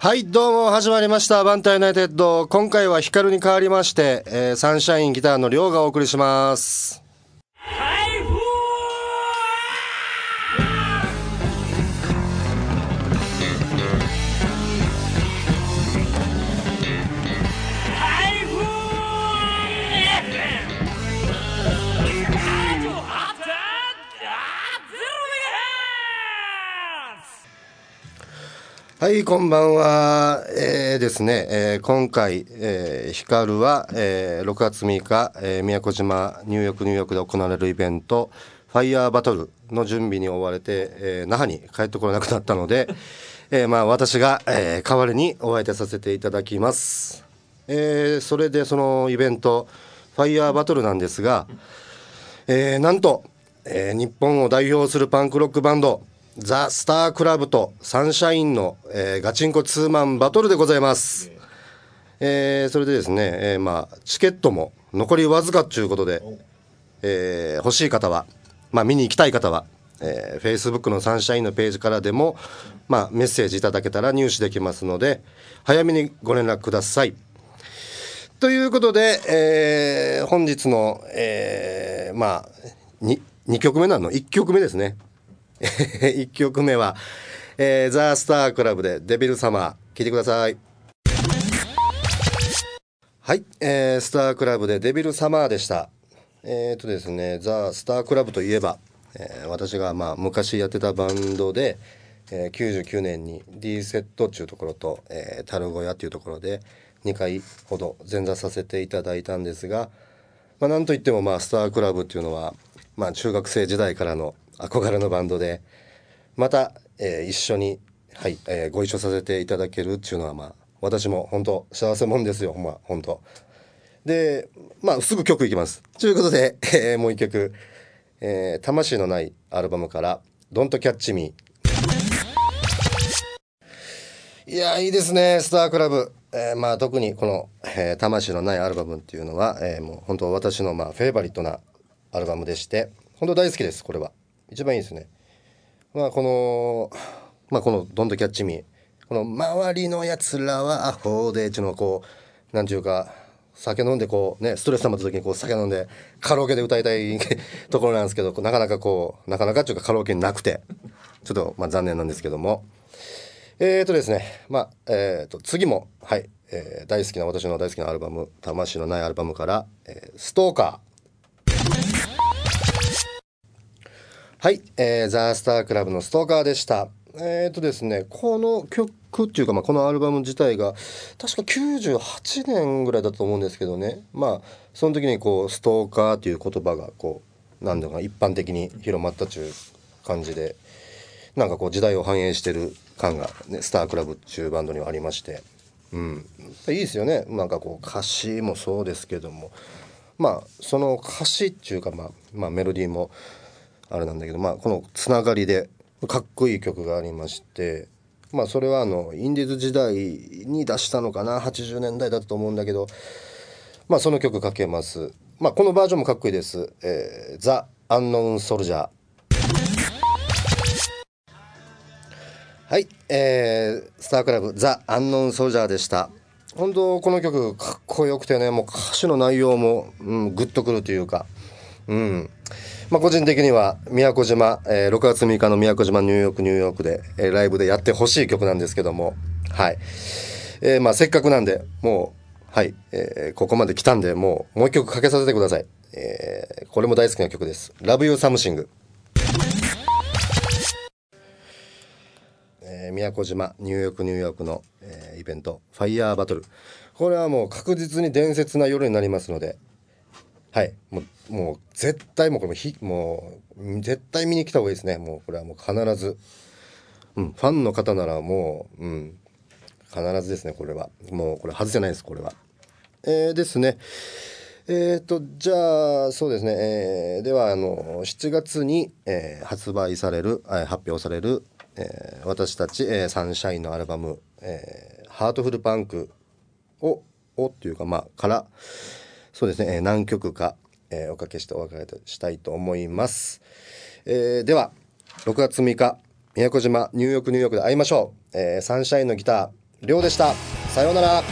はい、どうも始まりましたバンタイユナイテッド。今回はヒカルに代わりまして、サンシャインギターのリョウがお送りします。はい、こんばんは。ですね、今回、ヒカルは、6月6日、宮古島ニューヨークで行われるイベントファイヤーバトルの準備に追われて、那覇に帰ってこれなくなったので、私が、代わりにお相手させていただきます。それでそのイベントファイヤーバトルなんですが、なんと、日本を代表するパンクロックバンドザ・スタークラブとサンシャインの、ガチンコツーマンバトルでございます。それでですね、チケットも残りわずかということで、欲しい方は、見に行きたい方は、Facebook のサンシャインのページからでも、メッセージいただけたら入手できますので早めにご連絡ください。ということで、本日の、2曲目なの1曲目ですね1曲目は、ザ・スタークラブでデビルサマー、聴いてください。はい、スタークラブでデビルサマーでした。ですね、ザ・スタークラブといえば、私が昔やってたバンドで、99年に D セットっていうところと、タルゴヤっていうところで2回ほど前座させていただいたんですが、なんといってもスタークラブっていうのは、中学生時代からの憧れのバンドで、また、一緒に、ご一緒させていただけるっていうのは私も本当幸せもんですよ。本当で、すぐ曲いきますということで、もう一曲、魂のないアルバムからDon't Catch Me。 いやいいですねスタークラブ。特にこの、魂のないアルバムっていうのは、もう本当私のフェイバリットなアルバムでして、本当大好きです。これは一番いいですね。このDon't Catch Me、この周りのやつらはアホでっていうのはこうなんていうか、酒飲んでこうね、ストレス溜まった時にこう酒飲んでカラオケで歌いたいところなんですけど、なかなかっていうかカラオケになくてちょっと残念なんですけども、ですね、次も大好きな、私の大好きなアルバム、魂のないアルバムから、ストーカー。はい、ザ・スタークラブのストーカーでした。ですね、この曲っていうか、このアルバム自体が確か98年ぐらいだと思うんですけどね、その時にこうストーカーっていう言葉がこうなんだか一般的に広まったという感じで、なんかこう時代を反映してる感が、ね、スタークラブっていうバンドにはありまして、いいですよね。なんかこう歌詞もそうですけども、その歌詞っていうか、メロディーもあれなんだけど、このつながりでかっこいい曲がありまして、それはインディーズ時代に出したのかな、80年代だったと思うんだけど、その曲かけます。このバージョンもかっこいいです。ザ・アンノウン・ソルジャー。はい、スタークラブザ・アンノウン・ソルジャーでした。本当この曲かっこよくてね、もう歌詞の内容も、グッとくるというか、個人的には宮古島、6月6日の宮古島ニューヨークで、ライブでやってほしい曲なんですけども、せっかくなんでもうここまで来たんで、もう一曲かけさせてください。これも大好きな曲です。 Love You Something。宮古島ニューヨークの、イベントファイヤーバトル、これはもう確実に伝説な夜になりますので、もう絶対もう絶対見に来た方がいいですね。もうこれはもう必ず、ファンの方ならもう、必ずですね。これはもうこれ外せないです。これはですね。じゃあそうですね、では7月に、発売される、発表される、私たち、サンシャインのアルバム、ハートフルパンクをっていうかからそうですね、何曲か、おかけしてお別れしたいと思います。では6月6日宮古島ニューヨークで会いましょう。サンシャインのギターりょうでした。さようなら。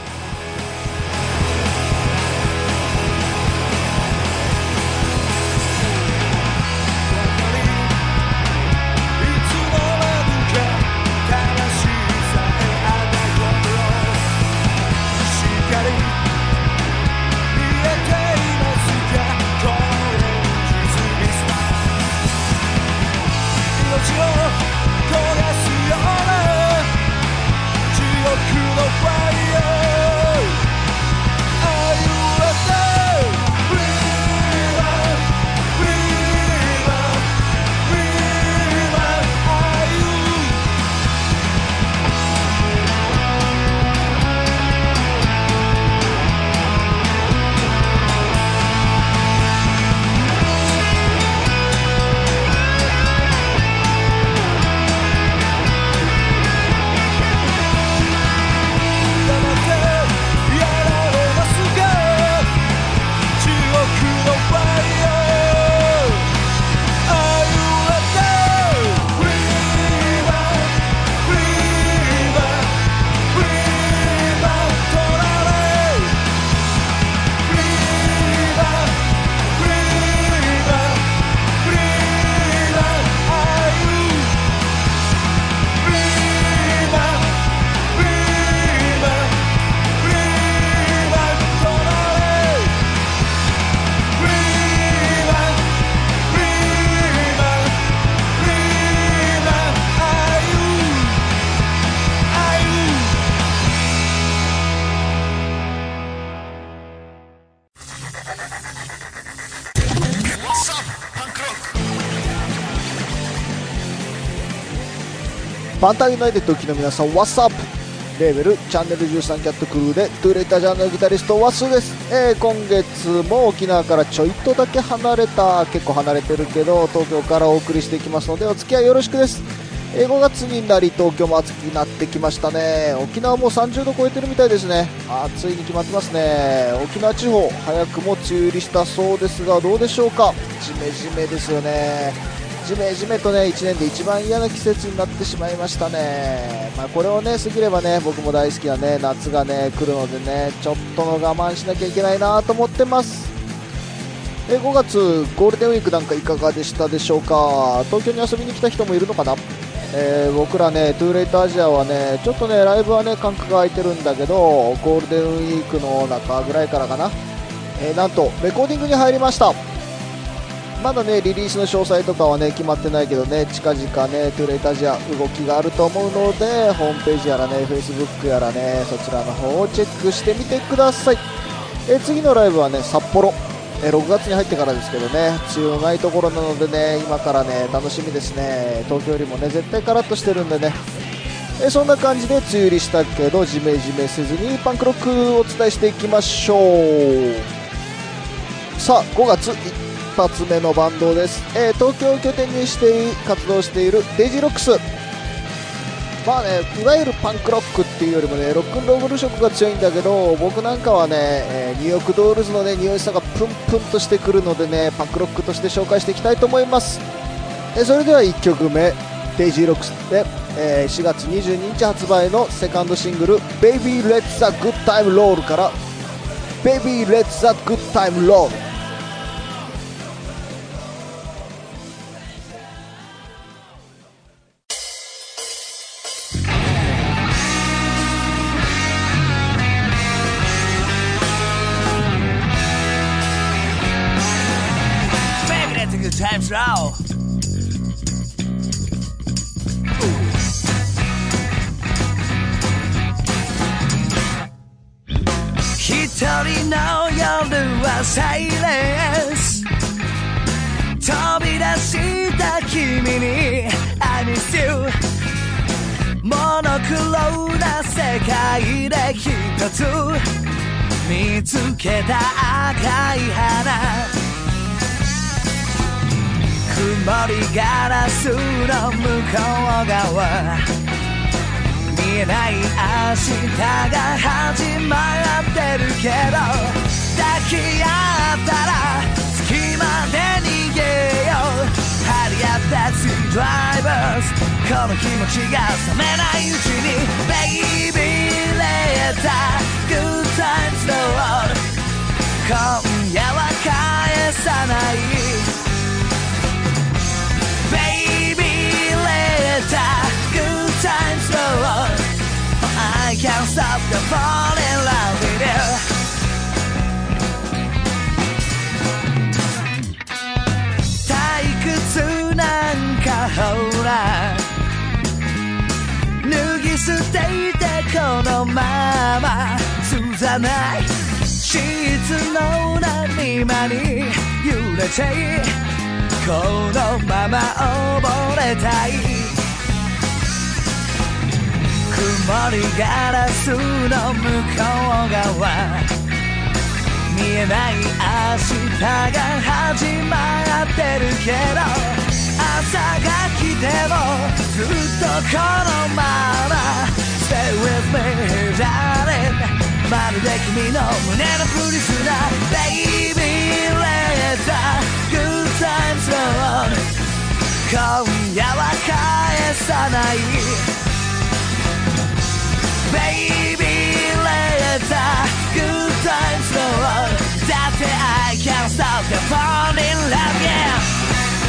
パンタユナイテッド機の皆さん、What's up？ レーベルチャンネル13キャットクルーでトゥーレイタージャーのギタリストワスです。今月も沖縄からちょいとだけ離れた、結構離れてるけど東京からお送りしていきますのでお付き合いよろしくです。5月になり東京も暑くなってきましたね。沖縄も30度超えてるみたいですね。暑いに決まってますね。沖縄地方早くも梅雨入りしたそうですがどうでしょうか。ジメジメですよね。ジメジメとね1年で一番嫌な季節になってしまいましたね。これをね過ぎればね僕も大好きなね夏がね来るのでねちょっとの我慢しなきゃいけないなと思ってます。5月ゴールデンウィークなんかいかがでしたでしょうか。東京に遊びに来た人もいるのかな。僕らねトゥーレイトアジアはねちょっとねライブはね間隔が空いてるんだけどゴールデンウィークの中ぐらいからかな、なんとレコーディングに入りました。まだねリリースの詳細とかはね決まってないけどね近々ねトゥーレイトアジア動きがあると思うのでホームページやらね Facebook やらねそちらの方をチェックしてみてください。次のライブはね札幌、6月に入ってからですけどね梅雨のないところなのでね今からね楽しみですね。東京よりもね絶対カラッとしてるんでね、そんな感じで梅雨入りしたけどジメジメせずにパンクロックをお伝えしていきましょう。さあ5月一発目のバンドです。東京を拠点にして活動しているデイジーロックス。いわゆるパンクロックっていうよりもねロックンロール色が強いんだけど僕なんかはね、ニューヨークドールズのね匂いさがプンプンとしてくるのでねパンクロックとして紹介していきたいと思います。それでは1曲目デイジーロックスで、4月22日発売のセカンドシングル Baby Let's a Good Time Roll から Baby Let's a Good Time Roll。 Time's low. 一人の夜はサイレンス飛び出した君に I miss you モノクロな世界で一つ見つけた赤い花曇りガラスの向こう側見えない明日が始まってるけど抱き合ったら月まで逃げよう張り合ったツードライバーズこの気持ちが冷めないうちに Baby 今夜は返さない Baby let the good times roll I can't stop the fall in love with you 退屈なんかほら脱ぎ捨ててこのまま綴ないシーツの波間に揺れてこのまま溺れたい曇りガラスの向こう側見えない明日が始まってるけど朝が来てもずっとこのまま Stay with me darling まるで君の胸のふりすな Baby let the good times roll 今夜は返さない Baby let the good times roll だって I can't stop the fall in love yeah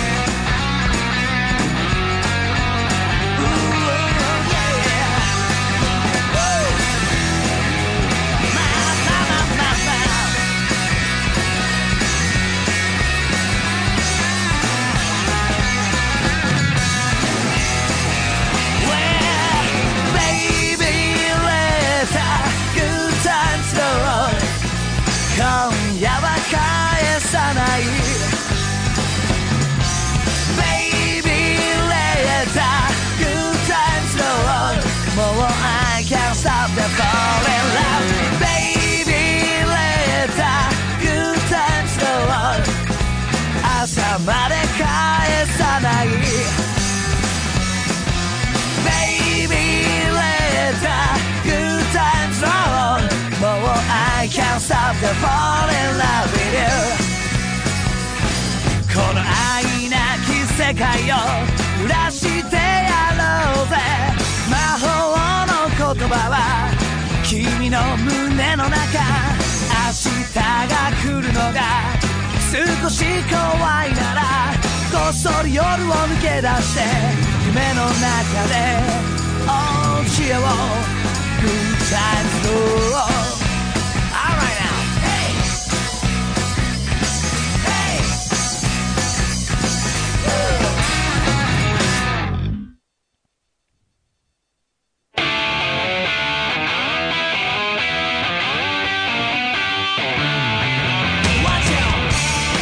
今夜は返さない Baby let the good times roll もう I can't stop the fall in love Baby let the good times roll 朝まで返さない Baby let the good times roll もう I can't stop the fall in love with you この愛なき世界を濡らしてやろうぜ魔法の言葉は君の胸の中明日が来るのが少し怖いならこっそり夜を抜け出して夢の中で落ちよう Good times roll Alright now Hey Hey Watch out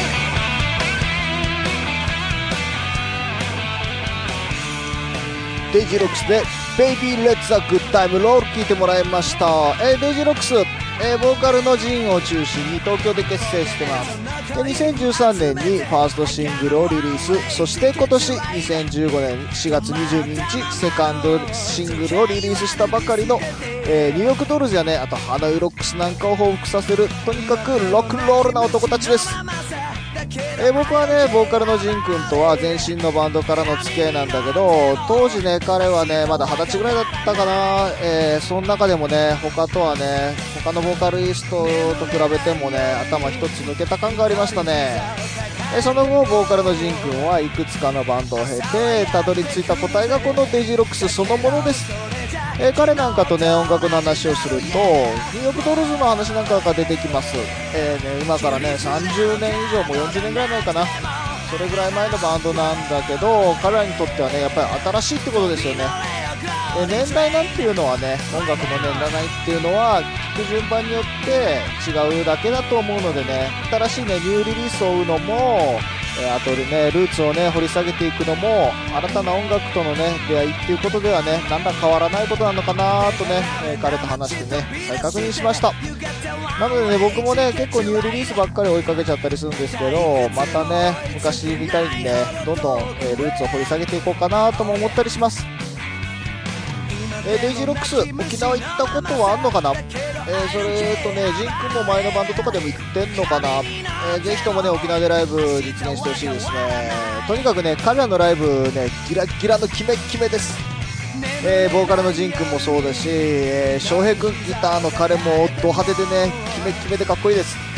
デイジーロックスで Baby Let's a Good Time Roll 聴いてもらいました。デイジーロックス、ボーカルのジンを中心に東京で結成してます。で2013年にファーストシングルをリリース、そして今年2015年4月22日セカンドシングルをリリースしたばかりの、ニューヨークドールズやね、あとハノイロックスなんかを報復させるとにかくロックンロールな男たちです。僕はねボーカルのジンくんとは前身のバンドからの付き合いなんだけど、当時ね彼はねまだ20歳ぐらいだったかな。その中でもね他のボーカリストと比べてもね頭一つ抜けた感がありましたね。その後ボーカルのジンくんはいくつかのバンドを経てたどり着いた答えがこのデイジーロックスそのものです。彼なんかとね音楽の話をするとニューヨークドールズの話なんかが出てきます。今からね30年以上も40年ぐらい前かな、それぐらい前のバンドなんだけど、彼らにとってはねやっぱり新しいってことですよね。年代なんていうのはね音楽の年代っていうのは聴く順番によって違うだけだと思うのでね、新しいねニューリリースを追うのもあとねルーツをね掘り下げていくのも新たな音楽とのね出会いっていうことではねなんだ変わらないことなのかなとね、彼と話してね再確認しました。なのでね僕もね結構ニューリリースばっかり追いかけちゃったりするんですけど、またね昔みたいにねどんどん、ルーツを掘り下げていこうかなとも思ったりします。デイジーロックス沖縄行ったことはあんのかな。それとねジンくんも前のバンドとかでも行ってんのかな。ぜひともね沖縄でライブ実現してほしいですね。とにかくね彼らのライブねギラギラのキメキメです。ボーカルのジンくんもそうだし翔平くんギターの彼もド派手でねキメキメでかっこいいです。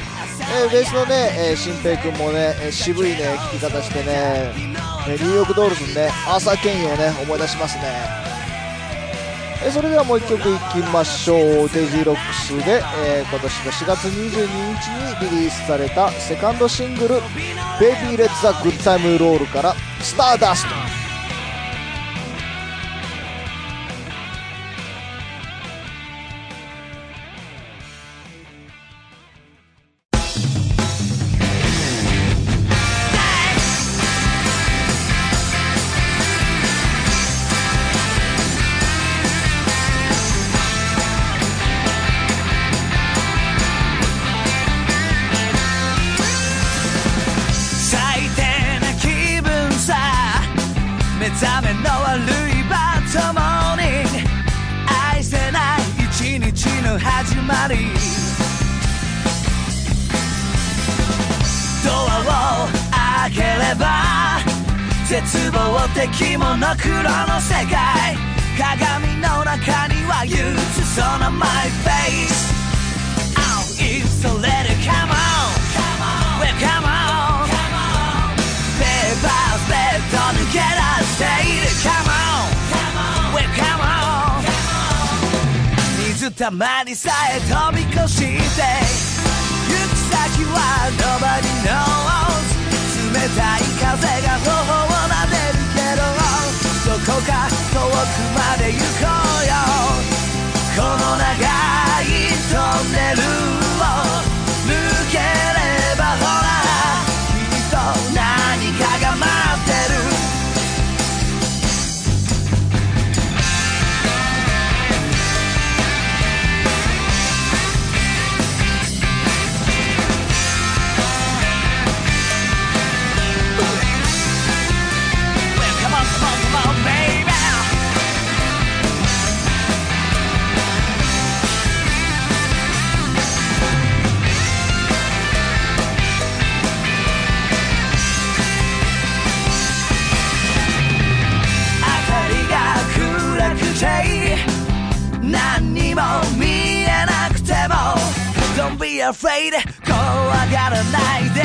ベースのね、新平君もね、渋いね弾き方してね、ニューヨークドールズのねアーサー・ケインをね思い出しますね。それではもう1曲いきましょう。デイジーロックスで、今年の4月22日にリリースされたセカンドシングル「ベイビー・レッツ・ザ・グッド・タイム・ロール」から「スターダスト」。 目覚めの悪いバッドモーニング、愛せない一日の始まり、ドアを開ければ絶望的モノクロの世界、鏡の中には憂鬱そうな My face。 Oh, it's so let it come on, well come on, papers left on the get us stayed, come on, well come on、 水たまりさえ飛び越して行く先は Nobody knows、 冷たい風が頬を撫でるけど、どこか遠くまで行こうよ、この長いトンネルを抜ければほらきっと何かが待ってる。何にも見えなくても Don't be afraid、 怖がらないで、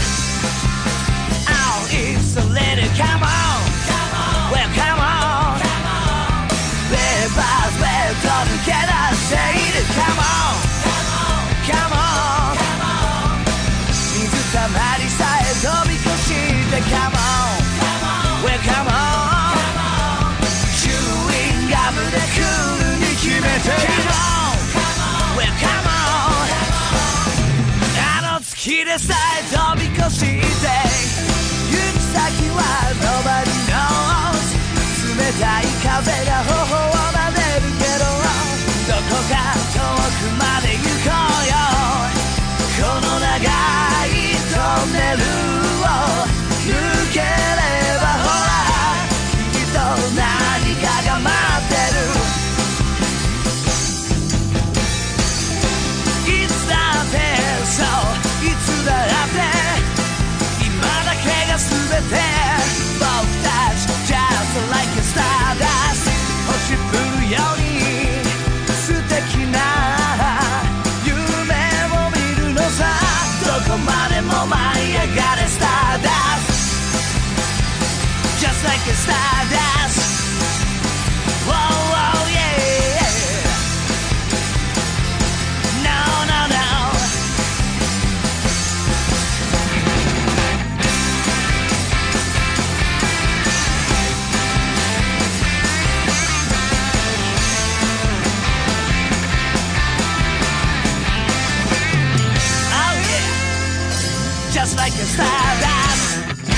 Oh, it's a little come on, well come on, Papers left on the get us stayed, come on, come on、 水たまりさえ飛び越して Come on, well come on、 チューインガムでクールに決めて Come on, well come on、 あの月でさえ飛び越して行く先は Nobody knows、 冷たい風が頬を撫でるけど、どこか遠くまで行こうよ、この長いトンネルを抜ければほらきっと何かが待ってる。いつだってそういつだって今だけが全て、僕たち Just like a stardust、 星降るように素敵な夢を見るのさ、どこまでも舞い上がれ Stardust、 Just like a stardust、 Oh, oh yeah、 No, no, no、Just like a stardust。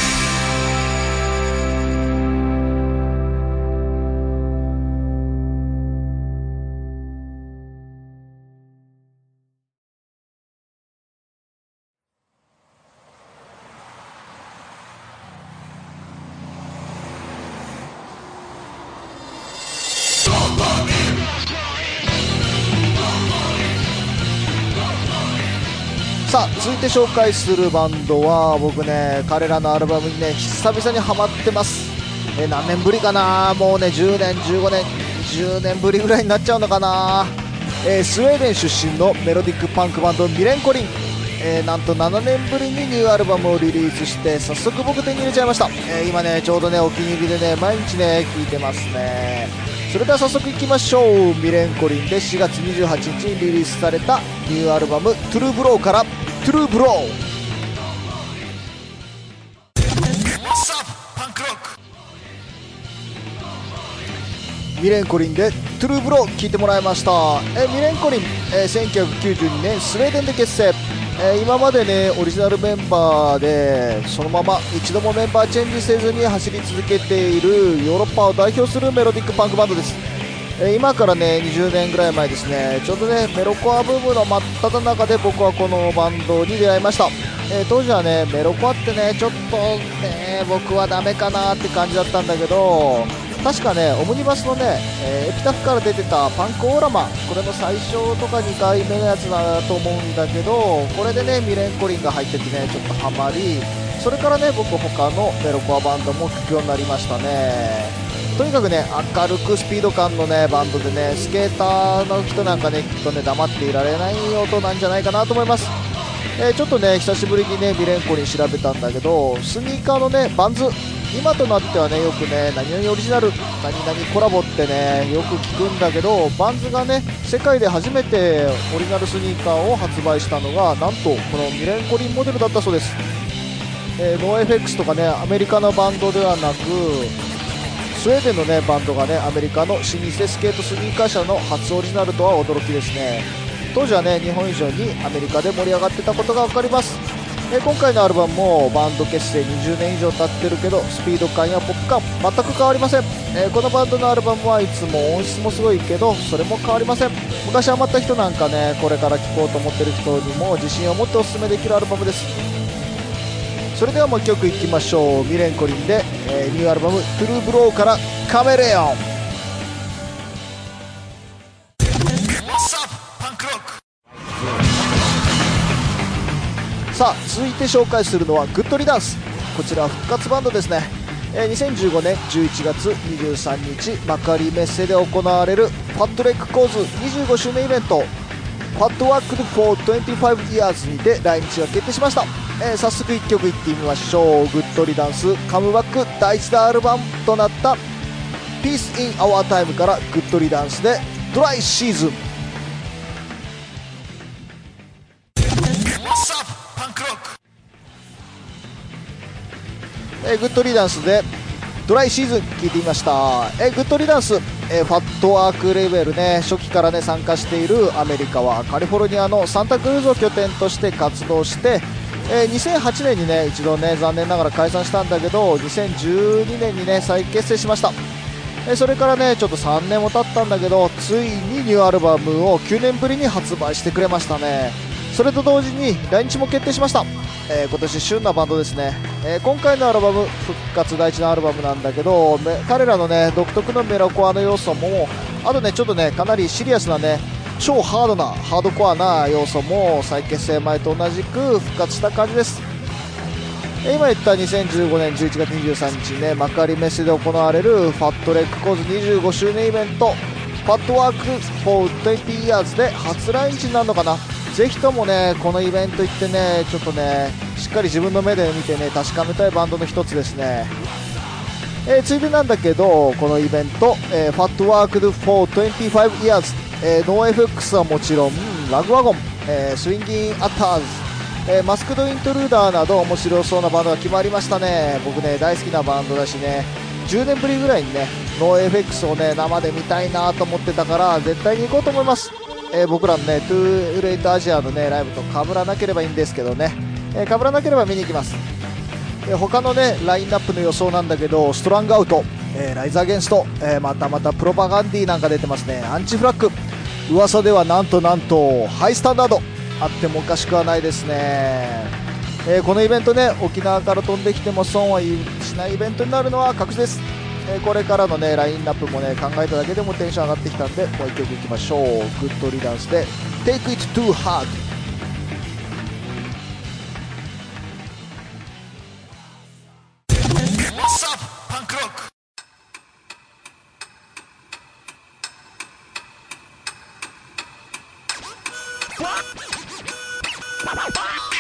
さあ続いて紹介するバンドは、僕ね彼らのアルバムにね久々にハマってます。何年ぶりかな、もうね10年15年10年ぶりぐらいになっちゃうのかな。スウェーデン出身のメロディックパンクバンドミレンコリン、 なんと7年ぶりにニューアルバムをリリースして早速僕手に入れちゃいました。今ねちょうどねお気に入りでね毎日ね聴いてますね。それでは早速いきましょう。ミレンコリンで4月28日にリリースされたニューアルバムトゥルーブローからトゥルーブロー。ミレンコリンでトゥルーブロー聴いてもらいました。ミレンコリン、1992年スウェーデンで結成。今までねオリジナルメンバーでそのまま一度もメンバーチェンジせずに走り続けているヨーロッパを代表するメロディックパンクバンドです。今からね20年ぐらい前ですね、ちょうどねメロコアブームの真っ只中で僕はこのバンドに出会いました。当時はねメロコアってねちょっとね僕はダメかなって感じだったんだけど、確かねオムニバスのね、エピタフから出てたパンクオーラマ、これの最初とか2回目のやつだと思うんだけど、これでねミレンコリンが入っててねちょっとハマり、それからね僕他のメロコアバンドも聴くようになりましたね。とにかくね明るくスピード感のねバンドでね、スケーターの人なんかねきっとね黙っていられない音なんじゃないかなと思います。ちょっとね久しぶりにねミレンコリン調べたんだけど、スニーカーのねバンズ、今となってはねよくね何々オリジナル何々コラボってねよく聞くんだけど、バンズがね世界で初めてオリジナルスニーカーを発売したのがなんとこのミレンコリンモデルだったそうです。ノーエフェックスとかねアメリカのバンドではなくスウェーデンのねバンドがねアメリカの老舗スケートスニーカー社の初オリジナルとは驚きですね。当時はね日本以上にアメリカで盛り上がってたことが分かります。今回のアルバムもバンド結成20年以上経ってるけどスピード感やポップ感全く変わりません。このバンドのアルバムはいつも音質もすごいけどそれも変わりません。昔ハマった人なんかねこれから聴こうと思ってる人にも自信を持っておすすめできるアルバムです。それではもう1曲いきましょう。ミレンコリンで、ニューアルバムトゥルーブローからカメレオン。さあ続いて紹介するのはグッドリダンス。こちらは復活バンドですね。2015年11月23日幕張メッセで行われるファットレックコーズ25周年イベントファットワークfor 25 years にて来日が決定しました。早速1曲いってみましょう。グッドリダンスカムバック第1弾アルバムとなったピースインアワータイムからグッドリダンスでドライシーズン。グッドリダンスでドライシーズン聴いてみました。グッドリダンス、ファットワークレベルね初期からね参加しているアメリカはカリフォルニアのサンタクルーズを拠点として活動して、2008年にね一度ね残念ながら解散したんだけど2012年にね再結成しました。それからねちょっと3年も経ったんだけどついにニューアルバムを9年ぶりに発売してくれましたね。それと同時に来日も決定しました。今年旬なバンドですね。今回のアルバム復活第1のアルバムなんだけど彼らのね独特のメロコアの要素もあとねちょっとねかなりシリアスなね超ハードコアな要素も再結成前と同じく復活した感じです。今言った2015年11月23日にね幕張メッセで行われるファットレックコーズ25周年イベントファットワーク for 20 years で初来日になるのかな。ぜひともねこのイベント行ってねちょっとねしっかり自分の目で見てね確かめたいバンドの一つですね。ついでなんだけどこのイベント、ファットワーク for 25 years、ノーエフェックスはもちろんラグワゴン、スインギンアッターズ、マスクドイントルーダーなど面白そうなバンドが決まりましたね。僕ね大好きなバンドだしね10年ぶりぐらいにねノーエフェックスをね生で見たいなと思ってたから絶対に行こうと思います。僕らのねトゥーレイトアジアのねライブと被らなければいいんですけどね、被らなければ見に行きます。他のねラインナップの予想なんだけどストラングアウト、ライズアゲンスト、またプロパガンディなんか出てますね。アンチフラッグ、噂ではなんとハイスタンダードあってもおかしくはないですね。このイベントね沖縄から飛んできても損はしないイベントになるのは確実です。これからのねラインナップもね考えただけでもテンション上がってきたんでもう1曲いきましょう。グッドリダンスで Take It Too Hard。 What?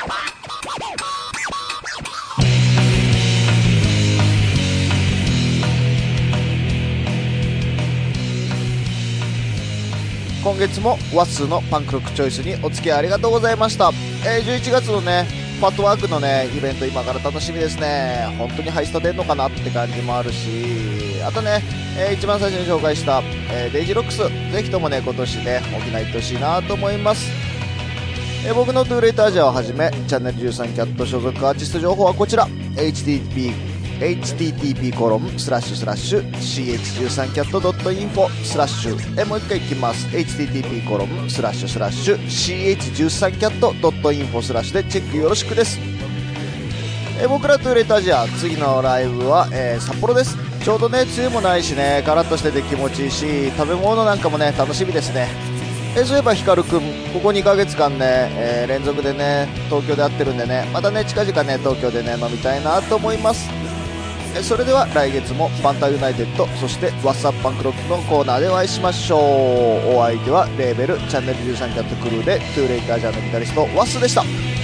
今月もワッスーのパンクロックチョイスにお付き合いありがとうございました。11月のねパットワークのねイベント今から楽しみですね。本当にハイスタ出んのかなって感じもあるし、あとね、一番最初に紹介した、デイジーロックス、ぜひともね今年ね沖縄行ってほしいなと思います。僕のトゥーレイタージャーをはじめチャンネル13キャット所属アーティスト情報はこちら http://ch13cat.info/ もう一回いきます。 http://ch13cat.info/ でチェックよろしくです。僕らトゥーレイタージャー次のライブは、札幌です。ちょうどね梅雨もないしねカラッとしてて気持ちいいし、食べ物なんかもね楽しみですね。そういえばヒカルくんここ2ヶ月間ね、連続でね東京で会ってるんでね、またね近々ね東京でね飲みたいなと思います。それでは来月もパンタユナイテッドそしてワッサップパンクロックのコーナーでお会いしましょう。お相手はレーベルチャンネル13キャットクルーでトゥーレイタージャーのギタリストワッスでした。